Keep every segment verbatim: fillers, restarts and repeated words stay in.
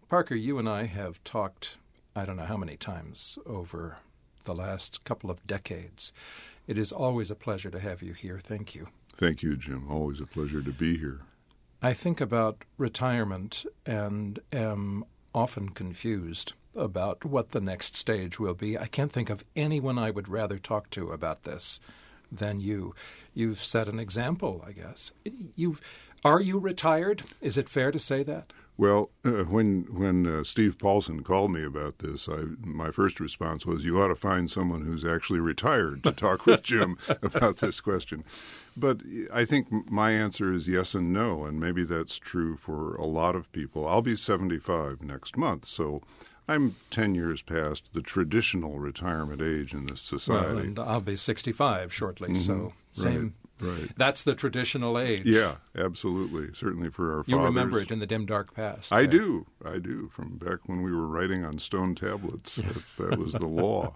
Parker, you and I have talked, I don't know how many times over the last couple of decades. It is always a pleasure to have you here. Thank you. Thank you, Jim. Always a pleasure to be here. I think about retirement and am often confused about what the next stage will be. I can't think of anyone I would rather talk to about this than you. You've set an example, I guess. You've, are you retired? Is it fair to say that? Well, uh, when when uh, Steve Paulson called me about this, I, my first response was, you ought to find someone who's actually retired to talk with Jim about this question. But I think my answer is yes and no, and maybe that's true for a lot of people. I'll be seventy-five next month, so I'm ten years past the traditional retirement age in this society. Well, and I'll be sixty-five shortly, mm-hmm. so same. Right. Right. That's the traditional age. Yeah, absolutely. Certainly for our fathers. You remember it in the dim, dark past. I do. I do. From back when we were writing on stone tablets. That's, that was the law.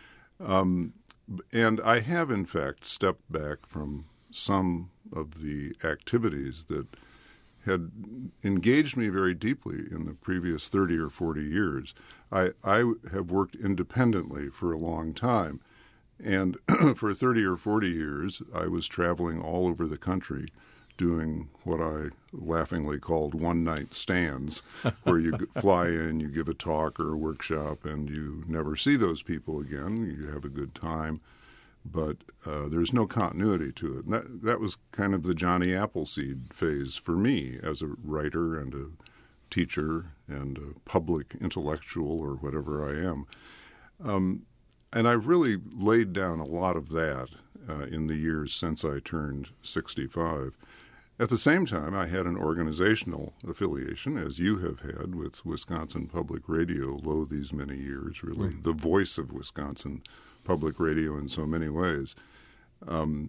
Um, and I have, in fact, stepped back from some of the activities that had engaged me very deeply in the previous thirty or forty years. I, I have worked independently for a long time. And for thirty or forty years, I was traveling all over the country doing what I laughingly called one-night stands, where you fly in, you give a talk or a workshop, and you never see those people again. You have a good time, but uh, there's no continuity to it. And that, that was kind of the Johnny Appleseed phase for me as a writer and a teacher and a public intellectual or whatever I am. Um, And I've really laid down a lot of that uh, in the years since I turned sixty-five. At the same time, I had an organizational affiliation, as you have had, with Wisconsin Public Radio, lo these many years, really, mm. the voice of Wisconsin Public Radio in so many ways. Um,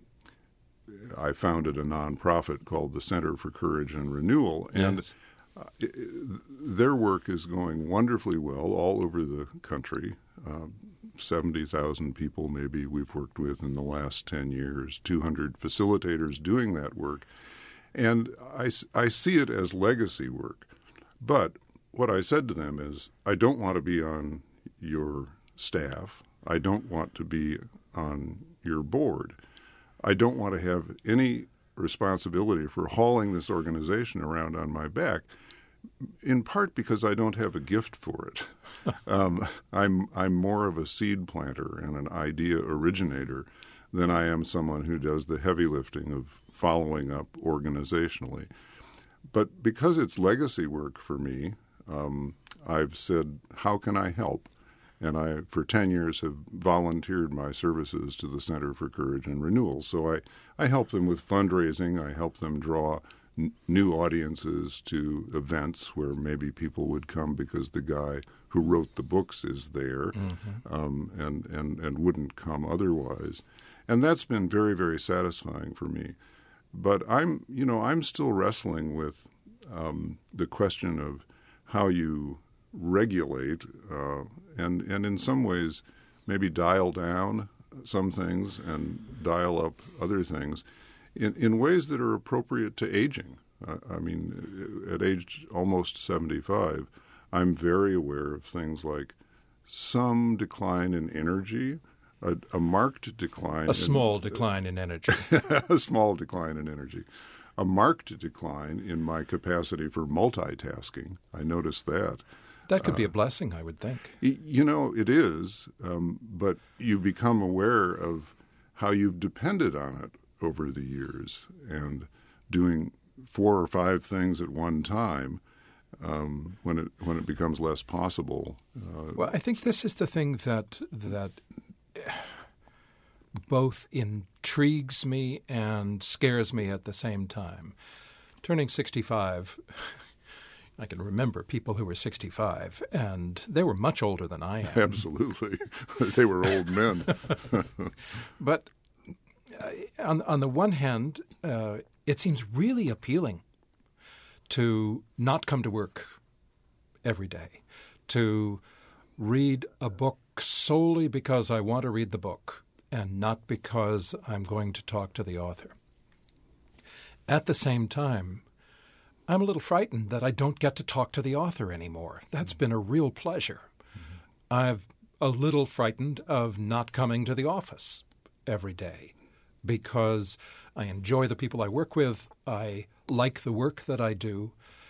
I founded a nonprofit called the Center for Courage and Renewal, and yes. uh, it, their work is going wonderfully well all over the country. Uh, seventy thousand people maybe we've worked with in the last ten years, two hundred facilitators doing that work. And I, I see it as legacy work. But what I said to them is, I don't want to be on your staff. I don't want to be on your board. I don't want to have any responsibility for hauling this organization around on my back, in part because I don't have a gift for it. um, I'm I'm more of a seed planter and an idea originator than I am someone who does the heavy lifting of following up organizationally. But because it's legacy work for me, um, I've said, how can I help? And I, for ten years, have volunteered my services to the Center for Courage and Renewal. So I, I help them with fundraising. I help them draw n- new audiences to events where maybe people would come because the guy who wrote the books is there, mm-hmm. um, and, and, and wouldn't come otherwise. And that's been very, very satisfying for me. But I'm, you know, I'm still wrestling with um, the question of how you regulate uh, and, and in some ways maybe dial down some things and dial up other things in, in ways that are appropriate to aging. Uh, I mean, at age almost seventy-five, I'm very aware of things like some decline in energy, a, a marked decline. A small in, decline in energy. a small decline in energy. A marked decline in my capacity for multitasking. I noticed that. That could be a blessing, I would think. You know, it is, um, but you become aware of how you've depended on it over the years, and doing four or five things at one time um, when it when it becomes less possible. Uh, well, I think this is the thing that that both intrigues me and scares me at the same time. Turning sixty-five. I can remember people who were sixty-five, and they were much older than I am. Absolutely. They were old men. But uh, on, on the one hand, uh, it seems really appealing to not come to work every day, to read a book solely because I want to read the book and not because I'm going to talk to the author. At the same time, I'm a little frightened that I don't get to talk to the author anymore. That's been a real pleasure. Mm-hmm. I'm a little frightened of not coming to the office every day because I enjoy the people I work with. I like the work that I do.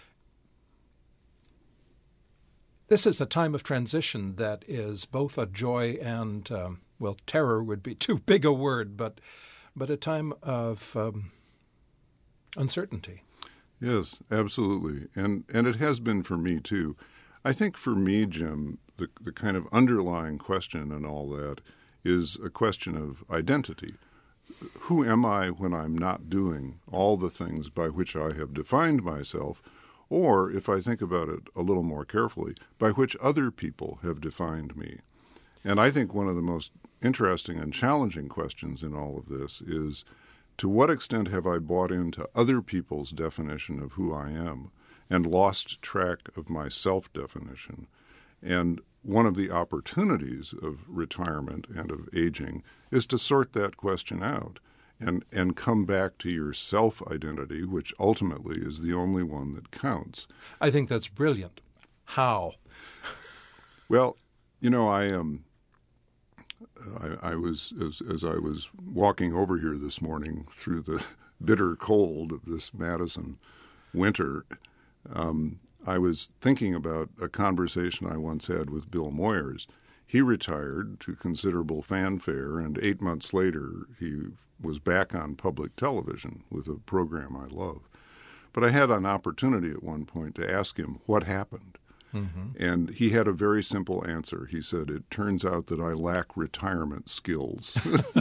This is a time of transition that is both a joy and, um, well, terror would be too big a word, but but a time of um, uncertainty. Yes, absolutely. And and it has been for me, too. I think for me, Jim, the, the kind of underlying question in all that is a question of identity. Who am I when I'm not doing all the things by which I have defined myself? Or, if I think about it a little more carefully, by which other people have defined me. And I think one of the most interesting and challenging questions in all of this is, to what extent have I bought into other people's definition of who I am and lost track of my self-definition? And one of the opportunities of retirement and of aging is to sort that question out and, and come back to your self-identity, which ultimately is the only one that counts. I think that's brilliant. How? Well, you know, I am. Um, I, I was as, as I was walking over here this morning through the bitter cold of this Madison winter. Um, I was thinking about a conversation I once had with Bill Moyers. He retired to considerable fanfare, and eight months later he was back on public television with a program I love. But I had an opportunity at one point to ask him what happened. Mm-hmm. And he had a very simple answer. He said, "It turns out that I lack retirement skills."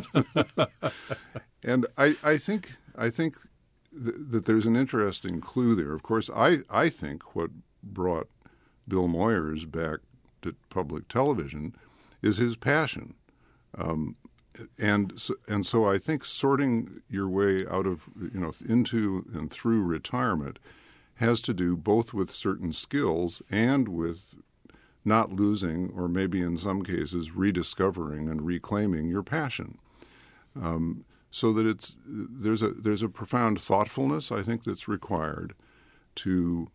And I, I think I think th- that there's an interesting clue there. Of course, I, I think what brought Bill Moyers back to public television is his passion. Um, and so, and so I think sorting your way out of, you know, into and through retirement has to do both with certain skills and with not losing, or maybe in some cases rediscovering and reclaiming your passion. Um, so that it's there's a there's a profound thoughtfulness, I think, that's required to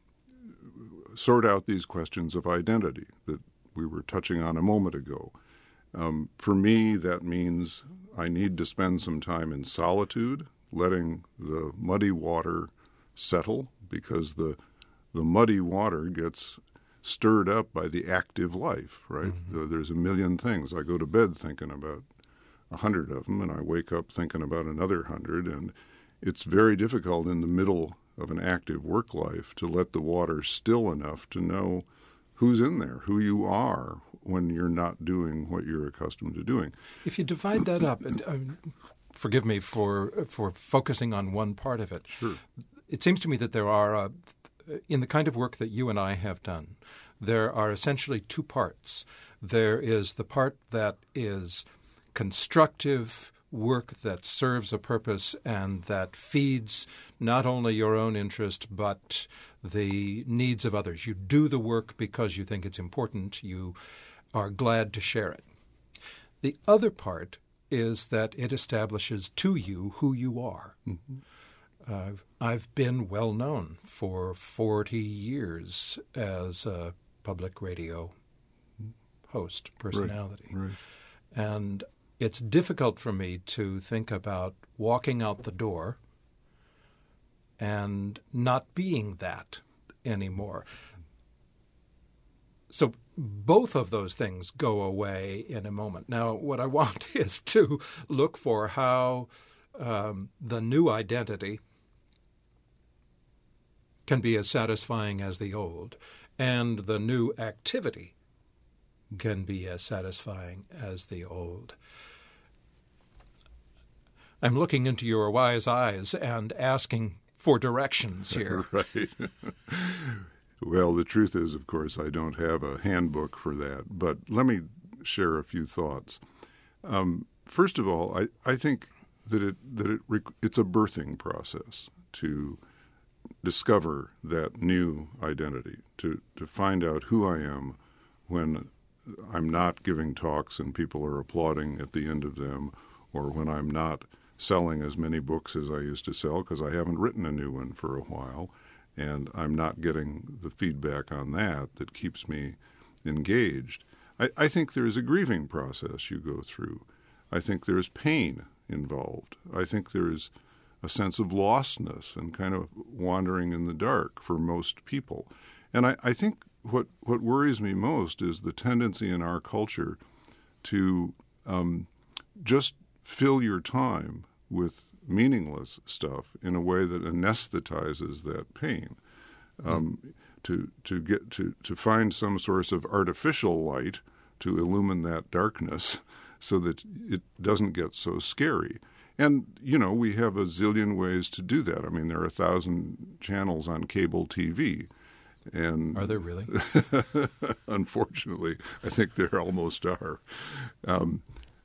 sort out these questions of identity that we were touching on a moment ago. Um, for me, that means I need to spend some time in solitude, letting the muddy water settle, because the the muddy water gets stirred up by the active life, right? Mm-hmm. There's a million things. I go to bed thinking about a hundred of them, and I wake up thinking about another hundred, and it's very difficult in the middle of an active work life to let the water still enough to know who's in there, who you are when you're not doing what you're accustomed to doing. If you divide that up, and uh, forgive me for for focusing on one part of it. Sure. It seems to me that there are, uh, in the kind of work that you and I have done, there are essentially two parts. There is the part that is constructive work that serves a purpose and that feeds not only your own interest but the needs of others. You do the work because you think it's important. You are glad to share it. The other part is that it establishes to you who you are. Mm-hmm. Uh, I've been well known for forty years as a public radio host, personality. Right, right. And it's difficult for me to think about walking out the door and not being that anymore. So both of those things go away in a moment. Now, what I want is to look for how um, the new identity can be as satisfying as the old, and the new activity can be as satisfying as the old. I'm looking into your wise eyes and asking for directions here. Right. Well, the truth is, of course, I don't have a handbook for that, but let me share a few thoughts. Um, first of all, I, I think that it that it it's a birthing process to discover that new identity, to, to find out who I am when I'm not giving talks and people are applauding at the end of them, or when I'm not selling as many books as I used to sell because I haven't written a new one for a while, and I'm not getting the feedback on that that keeps me engaged. I, I think there's a grieving process you go through. I think there's pain involved. I think there's a sense of lostness and kind of wandering in the dark for most people. And I, I think what, what worries me most is the tendency in our culture to um, just fill your time with meaningless stuff in a way that anesthetizes that pain. Um, mm. To to get to, to find some source of artificial light to illumine that darkness, so that it doesn't get so scary. And you know, we have a zillion ways to do that. I mean, there are a thousand channels on cable T V. And are there really? Unfortunately, I think there almost are. Um,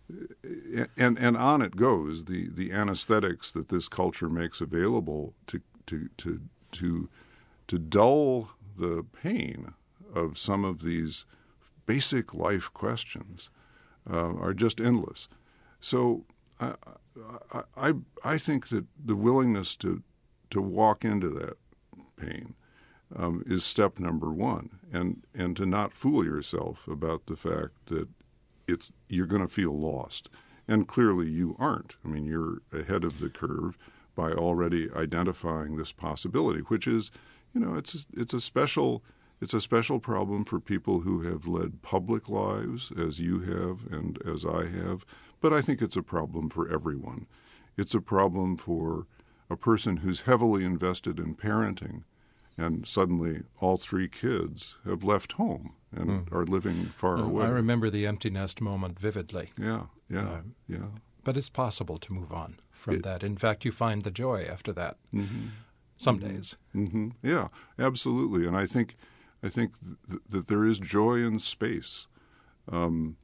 and and on it goes. The the anesthetics that this culture makes available to to to to to dull the pain of some of these basic life questions uh, are just endless. So I, I I I think that the willingness to to walk into that pain um, is step number one, and and to not fool yourself about the fact that it's you're going to feel lost, and clearly you aren't. I mean, you're ahead of the curve by already identifying this possibility, which is, you know, it's a, it's a special it's a special problem for people who have led public lives, as you have and as I have. But I think it's a problem for everyone. It's a problem for a person who's heavily invested in parenting, and suddenly all three kids have left home and mm. are living far well, away. I remember the empty nest moment vividly. Yeah, yeah, uh, yeah. But it's possible to move on from it, that. In fact, you find the joy after that. Mm-hmm. Some mm-hmm. days. Mm-hmm. Yeah, absolutely. And I think I think th- that there is joy in space. Um,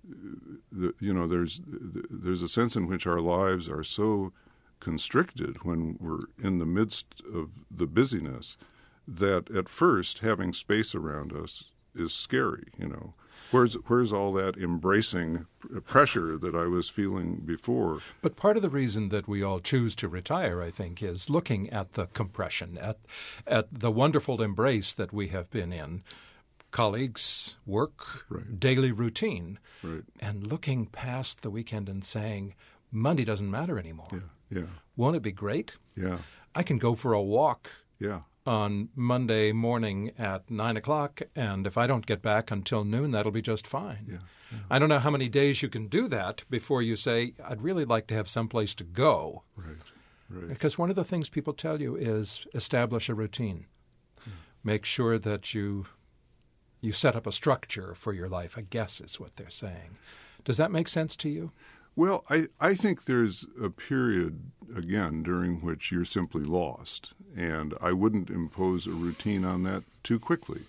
the, you know, there's there's a sense in which our lives are so constricted when we're in the midst of the busyness that at first having space around us is scary. You know, where's where's all that embracing pressure that I was feeling before? But part of the reason that we all choose to retire, I think, is looking at the compression, at at the wonderful embrace that we have been in, colleagues, work, right. daily routine, right. and looking past the weekend and saying, Monday doesn't matter anymore. Yeah, yeah. Won't it be great? Yeah. I can go for a walk. Yeah. On Monday morning at nine o'clock, and if I don't get back until noon, that'll be just fine. Yeah, yeah. I don't know how many days you can do that before you say, I'd really like to have someplace to go. Right, right. Because one of the things people tell you is establish a routine. Hmm. Make sure that you you set up a structure for your life, I guess is what they're saying. Does that make sense to you? Well, I, I think there's a period, again, during which you're simply lost. And I wouldn't impose a routine on that too quickly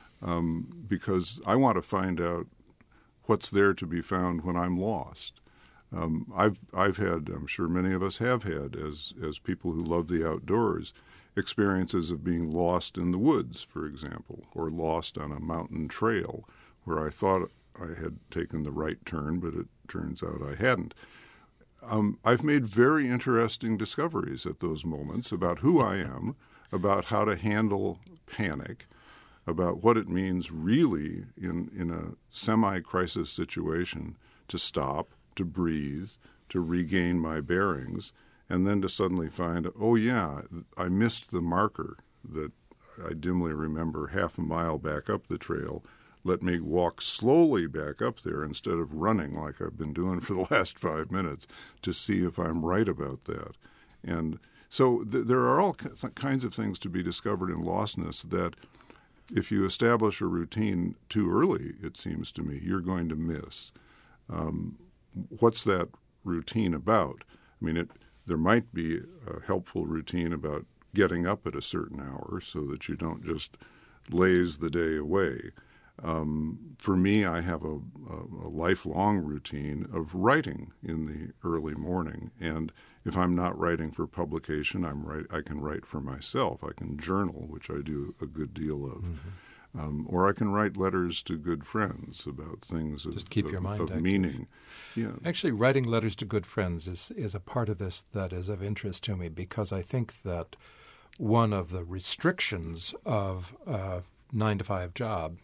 um, because I want to find out what's there to be found when I'm lost. Um, I've I've had, I'm sure many of us have had, as, as people who love the outdoors, experiences of being lost in the woods, for example, or lost on a mountain trail where I thought I had taken the right turn, but it turns out I hadn't. Um, I've made very interesting discoveries at those moments about who I am, about how to handle panic, about what it means really in, in a semi-crisis situation to stop, to breathe, to regain my bearings, and then to suddenly find, oh yeah, I missed the marker that I dimly remember half a mile back up the trail. Let me walk slowly back up there instead of running like I've been doing for the last five minutes to see if I'm right about that. And so th- there are all th- kinds of things to be discovered in lostness that if you establish a routine too early, it seems to me, you're going to miss. Um, what's that routine about? I mean, it, there might be a helpful routine about getting up at a certain hour so that you don't just laze the day away. Um, for me, I have a, a, a lifelong routine of writing in the early morning. And if I'm not writing for publication, I'm write, I can write for myself. I can journal, which I do a good deal of. Mm-hmm. Um, or I can write letters to good friends about things Just of, keep of, your mind of active. meaning. Yeah. Actually, writing letters to good friends is, is a part of this that is of interest to me because I think that one of the restrictions of a nine to five job.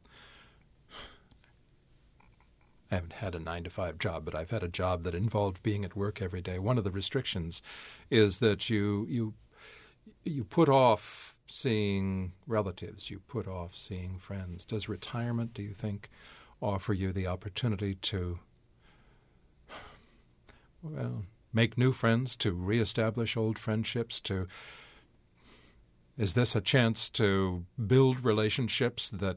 I haven't had a nine to five job, but I've had a job that involved being at work every day. One of the restrictions is that you you you put off seeing relatives, you put off seeing friends. Does retirement, do you think, offer you the opportunity to, well, make new friends, to reestablish old friendships, to is this a chance to build relationships that,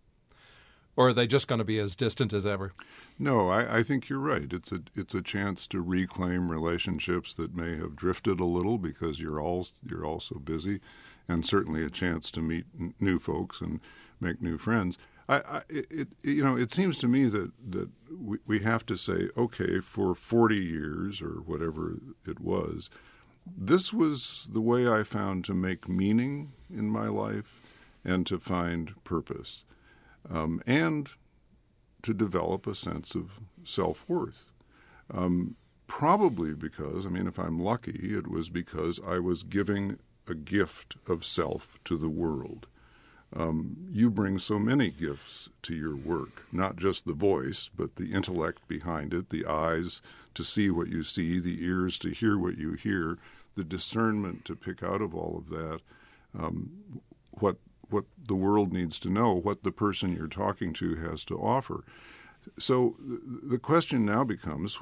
or are they just going to be as distant as ever? No, I, I think you're right. It's a it's a chance to reclaim relationships that may have drifted a little because you're all you're all so busy, and certainly a chance to meet n- new folks and make new friends. I, I it, it you know it seems to me that that we, we have to say, okay, for forty years or whatever it was, this was the way I found to make meaning in my life and to find purpose. Um, and to develop a sense of self-worth. Um, probably because, I mean, if I'm lucky, it was because I was giving a gift of self to the world. Um, you bring so many gifts to your work, not just the voice, but the intellect behind it, the eyes to see what you see, the ears to hear what you hear, the discernment to pick out of all of that um, what what the world needs to know, what the person you're talking to has to offer. So the question now becomes,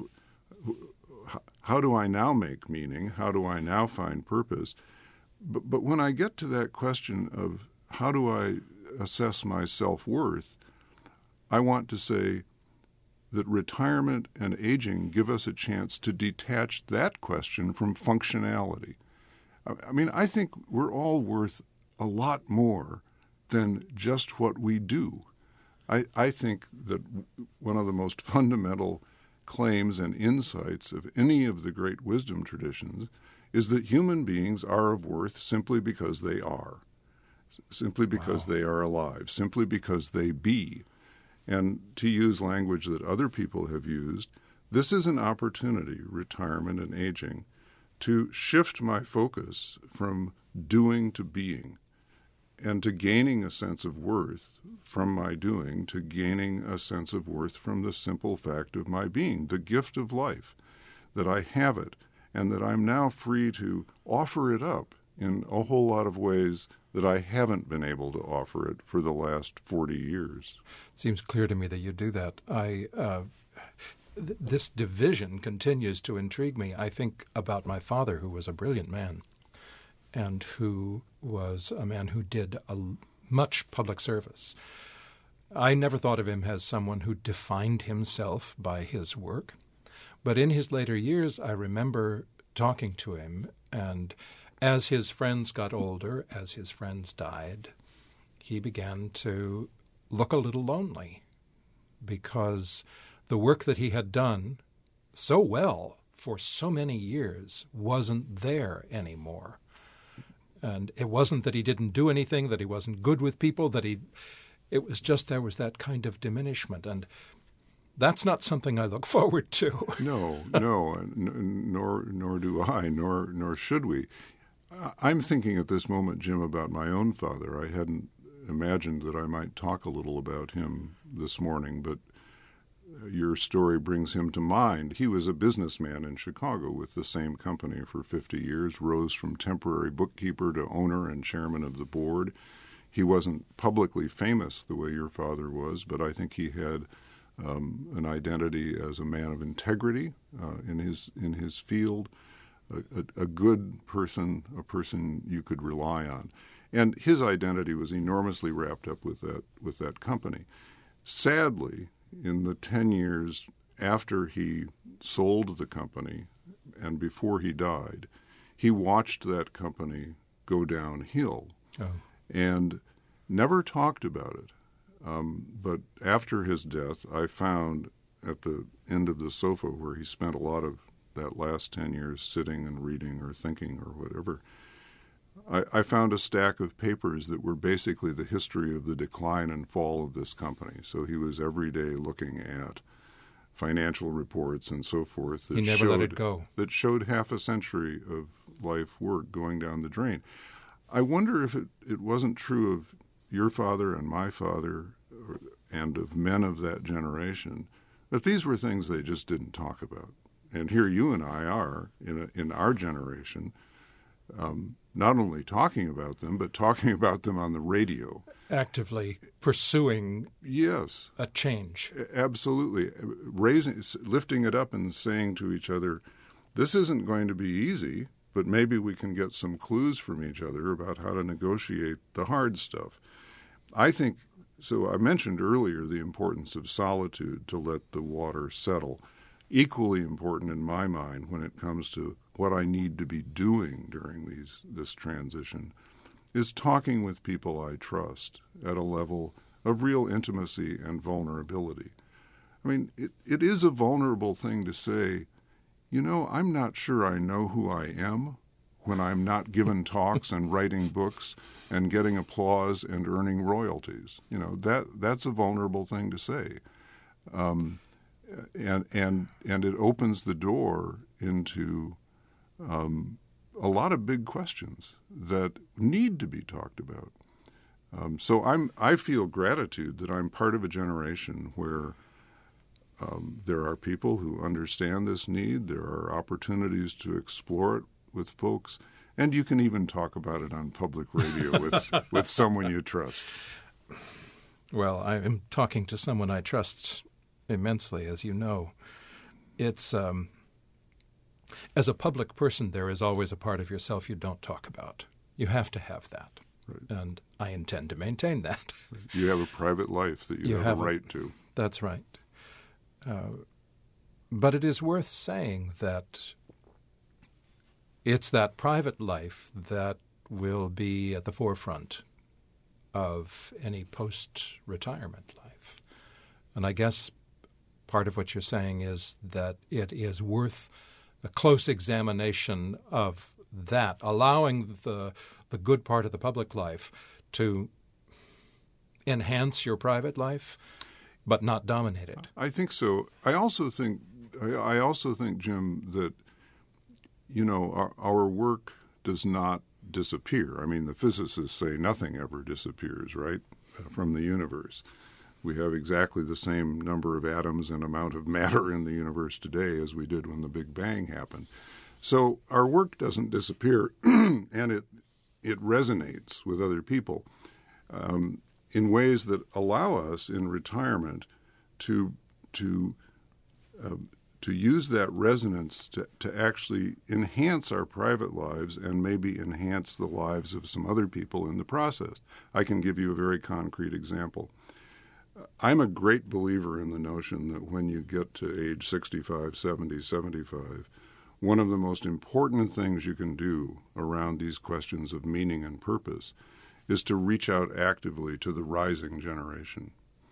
how do I now make meaning? How do I now find purpose? But, but when I get to that question of how do I assess my self-worth, I want to say that retirement and aging give us a chance to detach that question from functionality. I mean, I think we're all worth a lot more than just what we do. I, I think that one of the most fundamental claims and insights of any of the great wisdom traditions is that human beings are of worth simply because they are, simply because wow. they are alive, simply because they be. And to use language that other people have used, this is an opportunity, retirement and aging, to shift my focus from doing to being, and to gaining a sense of worth from my doing, to gaining a sense of worth from the simple fact of my being, the gift of life, that I have it, and that I'm now free to offer it up in a whole lot of ways that I haven't been able to offer it for the last forty years. It seems clear to me that you do that. I uh, th- this division continues to intrigue me. I think about my father, who was a brilliant man, and who was a man who did a, much public service. I never thought of him as someone who defined himself by his work. But in his later years, I remember talking to him, and as his friends got older, as his friends died, he began to look a little lonely because the work that he had done so well for so many years wasn't there anymore. And it wasn't that he didn't do anything, that he wasn't good with people, that he, it was just there was that kind of diminishment. And that's not something I look forward to. No, no, n- nor nor do I, nor nor should we. I'm thinking at this moment, Jim, about my own father. I hadn't imagined that I might talk a little about him this morning, but your story brings him to mind. He was a businessman in Chicago with the same company for fifty years, rose from temporary bookkeeper to owner and chairman of the board. He wasn't publicly famous the way your father was, but I think he had um, an identity as a man of integrity uh, in his in his field, a, a, a good person, a person you could rely on. And his identity was enormously wrapped up with that with that company. Sadly, in the ten years after he sold the company and before he died, he watched that company go downhill oh. and never talked about it. Um, but after his death, I found at the end of the sofa where he spent a lot of that last ten years sitting and reading or thinking or whatever, I, I found a stack of papers that were basically the history of the decline and fall of this company. So he was every day looking at financial reports and so forth. That he never showed, let it go. That showed half a century of life work going down the drain. I wonder if it, it wasn't true of your father and my father and of men of that generation, that these were things they just didn't talk about. And here you and I are, in, a, in our generation, um, not only talking about them, but talking about them on the radio. Actively pursuing yes, a change. Absolutely. Raising, lifting it up and saying to each other, this isn't going to be easy, but maybe we can get some clues from each other about how to negotiate the hard stuff. I think, so I mentioned earlier the importance of solitude to let the water settle. Equally important in my mind when it comes to what I need to be doing during these this transition is talking with people I trust at a level of real intimacy and vulnerability. I mean, it, it is a vulnerable thing to say, you know, I'm not sure I know who I am when I'm not given talks and writing books and getting applause and earning royalties. You know, that that's a vulnerable thing to say. Um, and and and it opens the door into um, a lot of big questions that need to be talked about. Um, so I'm I feel gratitude that I'm part of a generation where um, there are people who understand this need. There are opportunities to explore it with folks, and you can even talk about it on public radio with with someone you trust. Well, I am talking to someone I trust immensely, as you know. It's um, as a public person, there is always a part of yourself you don't talk about. You have to have that, right. And I intend to maintain that. You have a private life that you, you have, have a right a, to. That's right. Uh, but it is worth saying that it's that private life that will be at the forefront of any post-retirement life. And I guess part of what you're saying is that it is worth a close examination of that, allowing the the good part of the public life to enhance your private life, but not dominate it. I think so. I also think, I also think, Jim, that, you know, our, our work does not disappear. I mean, the physicists say nothing ever disappears, right, from the universe. We have exactly the same number of atoms and amount of matter in the universe today as we did when the Big Bang happened. So our work doesn't disappear, and it it resonates with other people um, in ways that allow us in retirement to to uh, to use that resonance to, to actually enhance our private lives and maybe enhance the lives of some other people in the process. I can give you a very concrete example. I'm a great believer in the notion that when you get to age sixty-five, seventy, seventy-five, one of the most important things you can do around these questions of meaning and purpose is to reach out actively to the rising generation.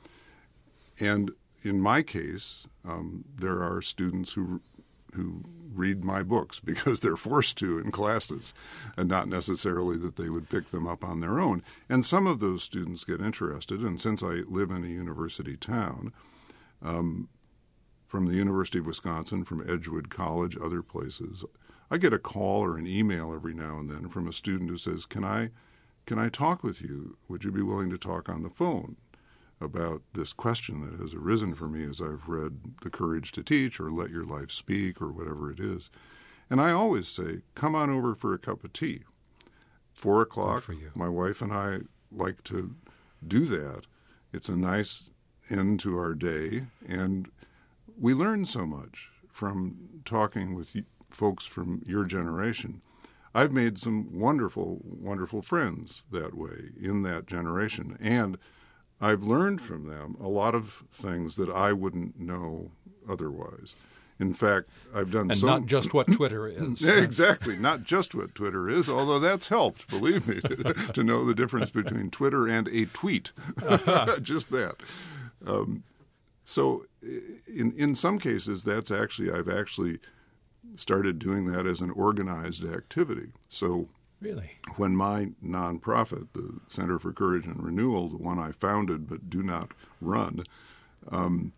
And in my case, um, there are students who who read my books because they're forced to in classes, and not necessarily that they would pick them up on their own. And some of those students get interested, and since I live in a university town, um, from the University of Wisconsin, from Edgewood College, other places, I get a call or an email every now and then from a student who says, can I, can I talk with you? Would you be willing to talk on the phone about this question that has arisen for me as I've read The Courage to Teach or Let Your Life Speak or whatever it is? And I always say, come on over for a cup of tea. Four o'clock, for you. My wife and I like to do that. It's a nice end to our day, and we learn so much from talking with folks from your generation. I've made some wonderful, wonderful friends that way in that generation, and I've learned from them a lot of things that I wouldn't know otherwise. In fact, I've done and so... not just what Twitter is. Yeah, exactly, not just what Twitter is, although that's helped, believe me, to know the difference between Twitter and a tweet. Uh-huh. Just that. Um, so in in some cases, that's actually, I've actually started doing that as an organized activity. So really, when my nonprofit, the Center for Courage and Renewal, the one I founded but do not run, um,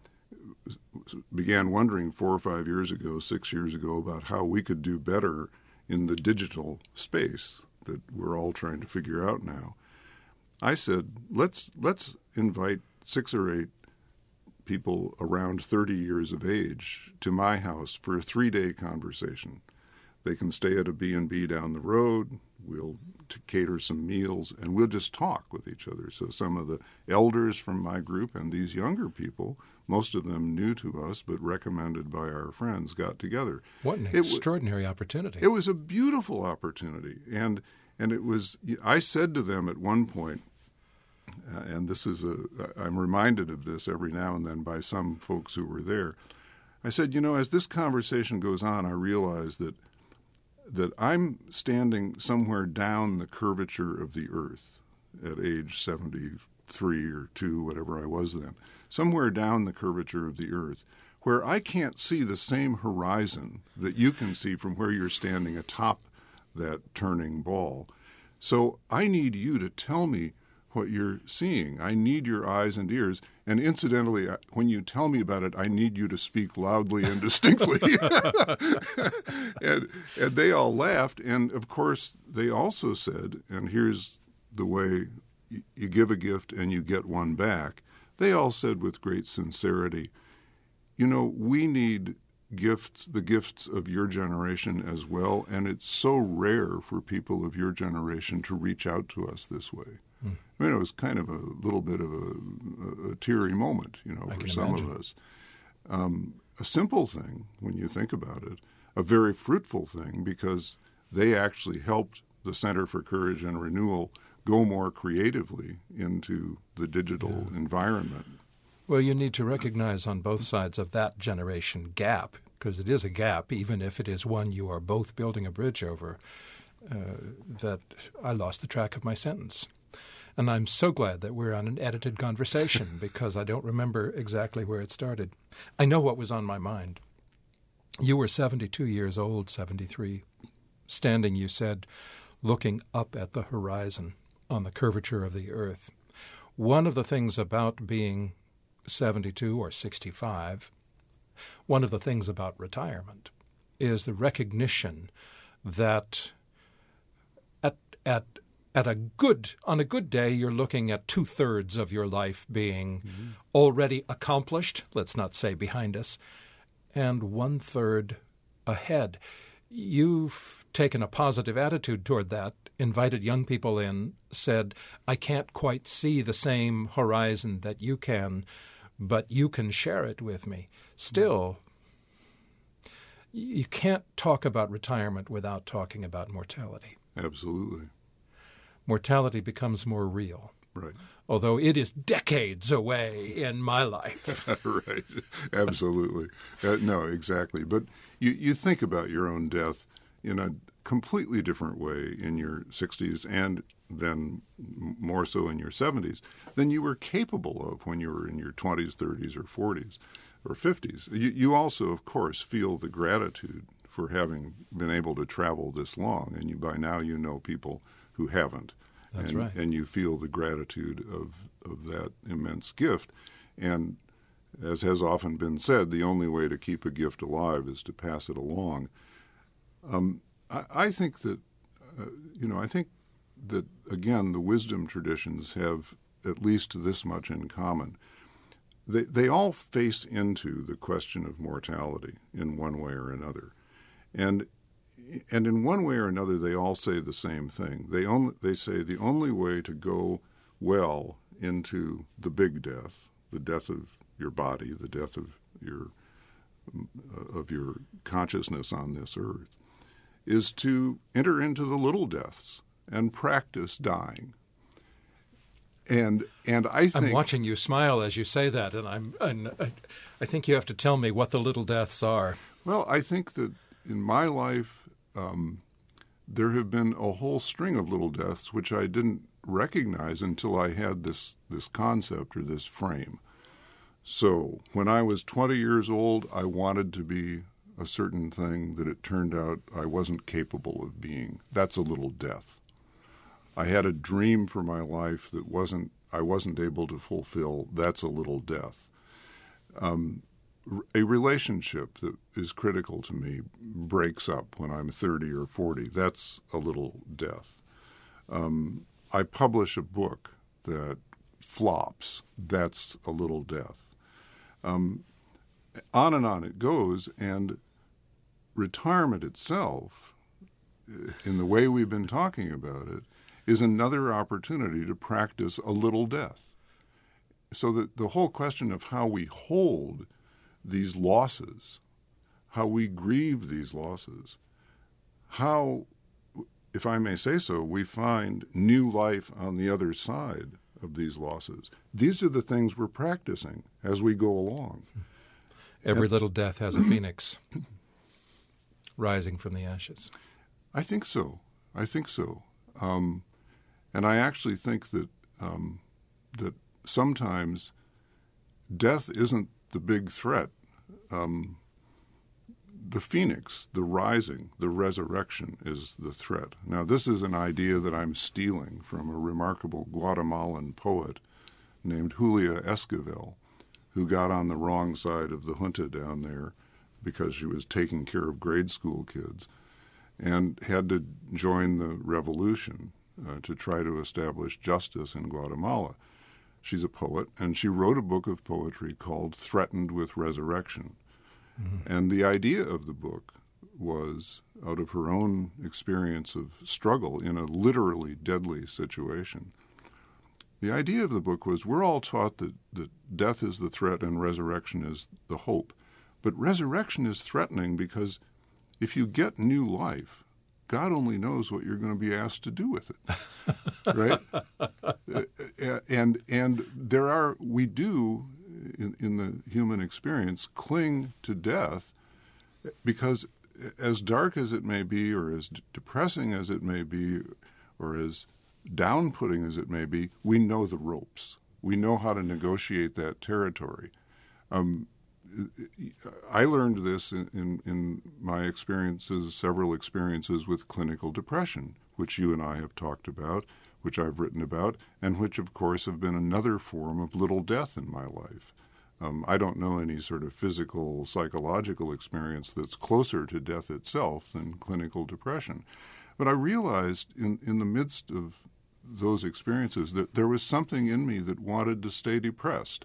began wondering four or five years ago, six years ago, about how we could do better in the digital space, that we're all trying to figure out now. I said, let's let's invite six or eight people around thirty years of age to my house for a three-day conversation. They can stay at a B and B down the road. We'll to cater some meals, and we'll just talk with each other. So some of the elders from my group and these younger people, most of them new to us but recommended by our friends, got together. What an it extraordinary w- opportunity. It was a beautiful opportunity. And and it was, I said to them at one point, uh, and this is a, I'm reminded of this every now and then by some folks who were there. I said, you know, as this conversation goes on, I realize that that I'm standing somewhere down the curvature of the earth at age seventy-three or two, whatever I was then, somewhere down the curvature of the earth, where I can't see the same horizon that you can see from where you're standing atop that turning ball. So I need you to tell me what you're seeing. I need your eyes and ears. And incidentally, when you tell me about it, I need you to speak loudly and distinctly. and, and they all laughed. And, of course, they also said, and here's the way you give a gift and you get one back, they all said with great sincerity, you know, we need gifts, the gifts of your generation as well, and it's so rare for people of your generation to reach out to us this way. Hmm. I mean, it was kind of a little bit of a, a, a teary moment, you know, I for can some imagine. of us. Um, a simple thing, when you think about it, a very fruitful thing, because they actually helped the Center for Courage and Renewal go more creatively into the digital yeah. environment. Well, you need to recognize on both sides of that generation gap, because it is a gap, even if it is one you are both building a bridge over, uh, that I lost the track of my sentence. And I'm so glad that we're on an edited conversation because I don't remember exactly where it started. I know what was on my mind. You were seventy-two years old, seventy-three, standing, you said, looking up at the horizon on the curvature of the earth. One of the things about being seventy-two or sixty-five, one of the things about retirement is the recognition that at at At a good, on a good day, you're looking at two-thirds of your life being mm-hmm. already accomplished, let's not say behind us, and one-third ahead. You've taken a positive attitude toward that, invited young people in, said, I can't quite see the same horizon that you can, but you can share it with me. Still, mm-hmm. you can't talk about retirement without talking about mortality. Absolutely. Mortality becomes more real. Right. Although it is decades away in my life. Right. Absolutely. Uh, no, exactly. But you, you think about your own death in a completely different way in your sixties and then more so in your seventies than you were capable of when you were in your twenties, thirties, or forties or fifties. You, you also, of course, feel the gratitude for having been able to travel this long. And you by now you know people who haven't. That's and, right. And you feel the gratitude of, of that immense gift. And as has often been said, the only way to keep a gift alive is to pass it along. Um, I, I think that, uh, you know, I think that, again, the wisdom traditions have at least this much in common. They, they all face into the question of mortality in one way or another. And And in one way or another, they all say the same thing. They only they say the only way to go well into the big death, the death of your body, the death of your of your consciousness on this earth, is to enter into the little deaths and practice dying. And and I think I'm watching you smile as you say that, and I'm and I, I think you have to tell me what the little deaths are. Well, I think that in my life, Um, there have been a whole string of little deaths which I didn't recognize until I had this, this concept or this frame. So when I was twenty years old, I wanted to be a certain thing that it turned out I wasn't capable of being. That's a little death. I had a dream for my life that wasn't I wasn't able to fulfill. That's a little death. Um, A relationship that is critical to me breaks up when I'm thirty or forty. That's a little death. Um, I publish a book that flops. That's a little death. Um, on and on it goes, and retirement itself, in the way we've been talking about it, is another opportunity to practice a little death. So that the whole question of how we hold these losses, how we grieve these losses, how, if I may say so, we find new life on the other side of these losses. These are the things we're practicing as we go along. Every and, little death has a phoenix rising from the ashes. I think so. I think so. Um, and I actually think that um, that sometimes death isn't the big threat. Um, the phoenix, the rising, the resurrection is the threat. Now, this is an idea that I'm stealing from a remarkable Guatemalan poet named Julia Esquivel, who got on the wrong side of the junta down there because she was taking care of grade school kids and had to join the revolution uh, to try to establish justice in Guatemala. She's a poet, and she wrote a book of poetry called Threatened with Resurrection. Mm-hmm. And the idea of the book was, out of her own experience of struggle in a literally deadly situation, the idea of the book was we're all taught that, that death is the threat and resurrection is the hope. But resurrection is threatening because if you get new life, God only knows what you're going to be asked to do with it, right? and and there are we do in, in the human experience cling to death because, as dark as it may be, or as d- depressing as it may be, or as down-putting as it may be, we know the ropes. We know how to negotiate that territory. Um, I learned this in, in, in my experiences, several experiences with clinical depression, which you and I have talked about, which I've written about, and which, of course, have been another form of little death in my life. Um, I don't know any sort of physical, psychological experience that's closer to death itself than clinical depression. But I realized in, in the midst of those experiences that there was something in me that wanted to stay depressed.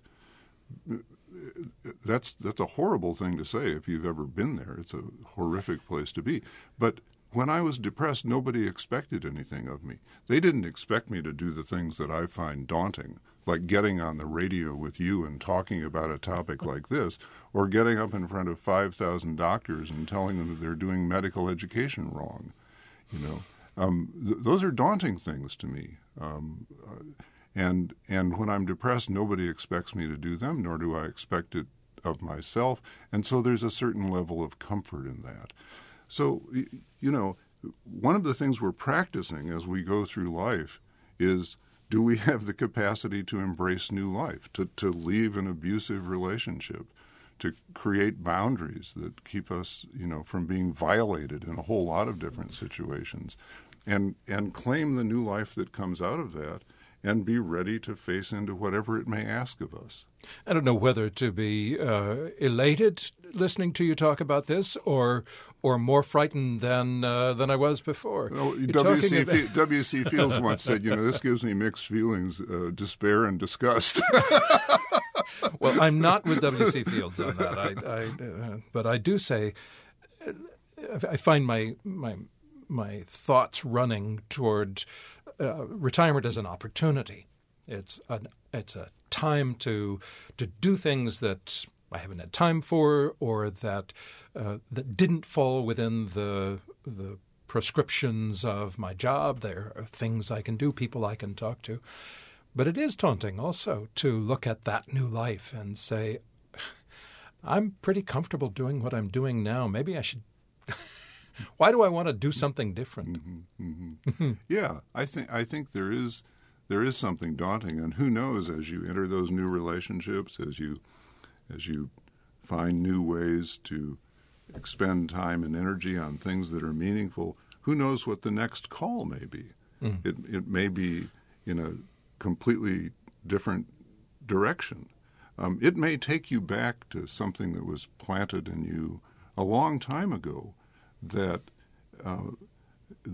That's that's a horrible thing to say if you've ever been there. It's a horrific place to be. But when I was depressed, nobody expected anything of me. They didn't expect me to do the things that I find daunting, like getting on the radio with you and talking about a topic like this, or getting up in front of five thousand doctors and telling them that they're doing medical education wrong. You know, um, th- those are daunting things to me. Um, uh, And and when I'm depressed, nobody expects me to do them, nor do I expect it of myself. And so there's a certain level of comfort in that. So, you know, one of the things we're practicing as we go through life is, do we have the capacity to embrace new life, to, to leave an abusive relationship, to create boundaries that keep us, you know, from being violated in a whole lot of different situations, and and claim the new life that comes out of that, and be ready to face into whatever it may ask of us. I don't know whether to be uh, elated listening to you talk about this, or or more frightened than uh, than I was before. Well, W C about... W C Fields once said, you know, this gives me mixed feelings, uh, despair and disgust. Well, I'm not with W C Fields on that, I, I, uh, but I do say I find my my my thoughts running toward Uh, retirement is an opportunity. It's an it's a time to to do things that I haven't had time for, or that uh, that didn't fall within the the prescriptions of my job. There are things I can do, people I can talk to. But it is daunting also to look at that new life and say, I'm pretty comfortable doing what I'm doing now. Maybe I should. Why do I want to do something different? Mm-hmm, mm-hmm. Yeah, I think I think there is there is something daunting, and who knows, as you enter those new relationships, as you as you find new ways to expend time and energy on things that are meaningful, who knows what the next call may be? Mm. It it may be in a completely different direction. Um, it may take you back to something that was planted in you a long time ago, that uh, that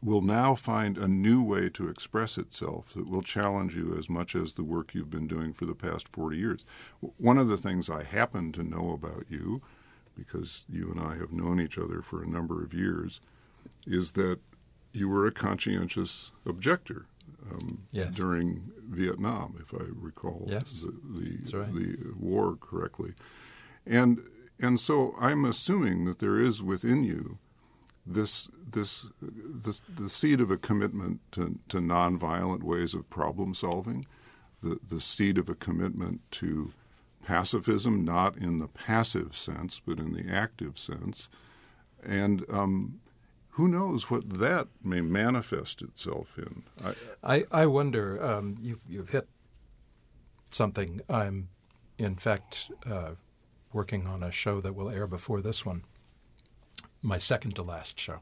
will now find a new way to express itself that will challenge you as much as the work you've been doing for the past forty years. One of the things I happen to know about you, because you and I have known each other for a number of years, is that you were a conscientious objector um, yes. during Vietnam, if I recall yes. the, the, right. the war correctly. And and so I'm assuming that there is within you this this this the seed of a commitment to, to nonviolent ways of problem solving, the the seed of a commitment to pacifism, not in the passive sense, but in the active sense. And um, who knows what that may manifest itself in. I, I, I wonder, um, you, you've hit something. I'm, in fact, uh, working on a show that will air before this one, my second to last show.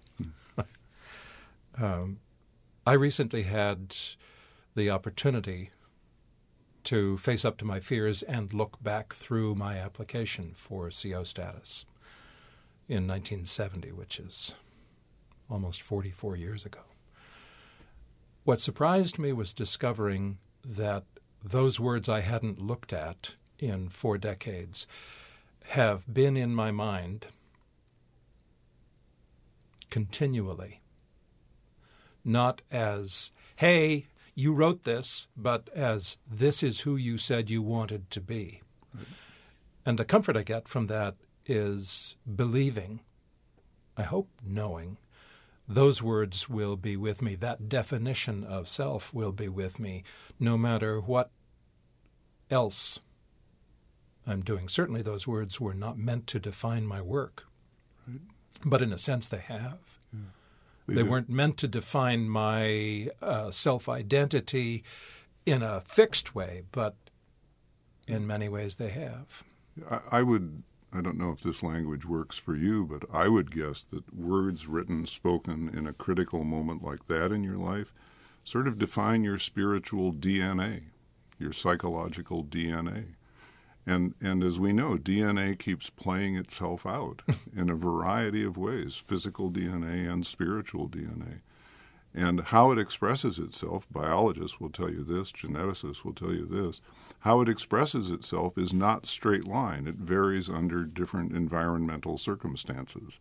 um, I recently had the opportunity to face up to my fears and look back through my application for C O status in nineteen seventy, which is almost forty-four years ago. What surprised me was discovering that those words I hadn't looked at in four decades have been in my mind continually, not as, hey, you wrote this, but as this is who you said you wanted to be. Right. And the comfort I get from that is believing, I hope knowing, those words will be with me. That definition of self will be with me no matter what else I'm doing. Certainly those words were not meant to define my work, right. But in a sense they have. Yeah. They, they weren't meant to define my uh, self-identity in a fixed way, but in many ways they have. I, I would, I don't know if this language works for you, but I would guess that words written, spoken in a critical moment like that in your life sort of define your spiritual D N A, your psychological D N A. And and as we know, D N A keeps playing itself out in a variety of ways, physical D N A and spiritual D N A. And how it expresses itself, biologists will tell you this, geneticists will tell you this, how it expresses itself is not straight line. It varies under different environmental circumstances.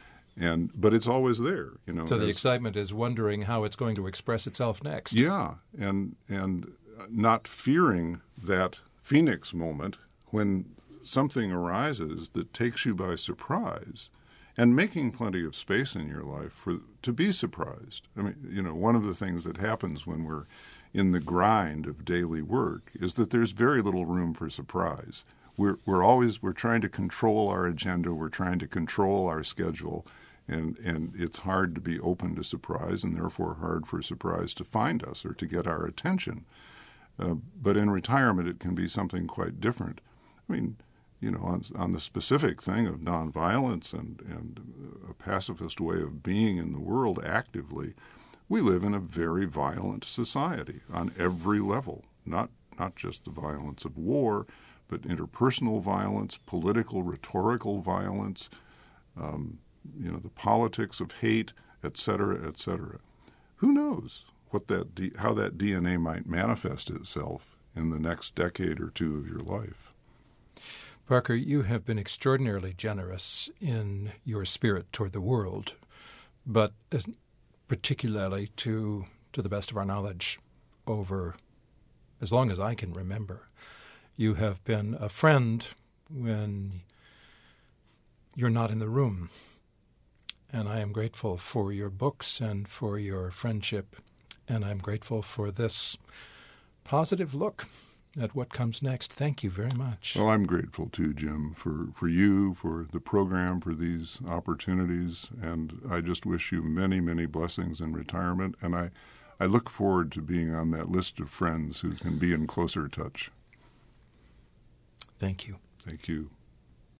And but it's always there, you know. So the as, excitement is wondering how it's going to express itself next. Yeah, and and not fearing that phoenix moment when something arises that takes you by surprise, and making plenty of space in your life for to be surprised. I mean, you know, one of the things that happens when we're in the grind of daily work is that there's very little room for surprise. We're we're always we're trying to control our agenda, we're trying to control our schedule, and and it's hard to be open to surprise, and therefore hard for surprise to find us or to get our attention. Uh, but in retirement, it can be something quite different. I mean, you know, on, on the specific thing of nonviolence and, and a pacifist way of being in the world actively, we live in a very violent society on every level, not not just the violence of war, but interpersonal violence, political, rhetorical violence, um, you know, the politics of hate, et cetera, et cetera. Who knows what that D, how that D N A might manifest itself in the next decade or two of your life? Parker, you have been extraordinarily generous in your spirit toward the world, but particularly to, to the best of our knowledge, over as long as I can remember. You have been a friend when you're not in the room, and I am grateful for your books and for your friendship, and I'm grateful for this positive look at what comes next. Thank you very much. Well, I'm grateful too, Jim, for, for you, for the program, for these opportunities, and I just wish you many, many blessings in retirement, and I, I look forward to being on that list of friends who can be in closer touch. Thank you. Thank you.